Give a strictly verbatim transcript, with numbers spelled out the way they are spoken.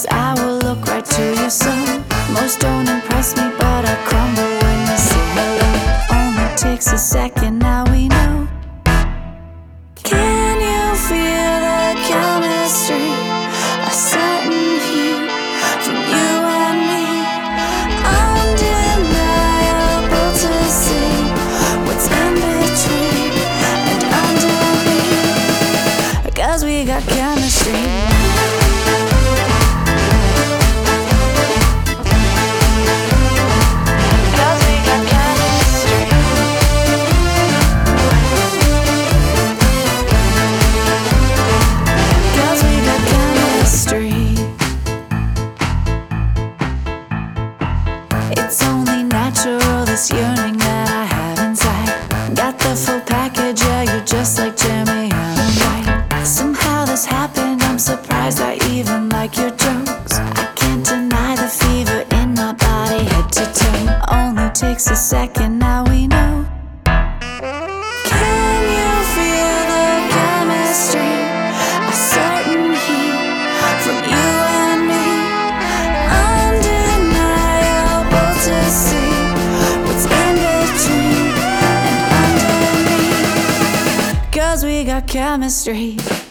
'cause I will look right to your soul. Most don't impress me, but I crumble when you say hello. Only takes a second, now we know. Can you feel the chemistry? A certain heat from you and me. Undeniable to see what's in between and underneath. 'Cause we got chemistry. It's only natural, this yearning that I have inside. Got the full package, yeah, you're just like Jimmy Allen White. Somehow this happened, I'm surprised I even like your jokes. I can't deny the fever in my body, head to toe. Only takes a second, now we know. Can you feel the chemistry? A certain heat from you and me. Undeniable to see what's in between and underneath. 'Cause we got chemistry.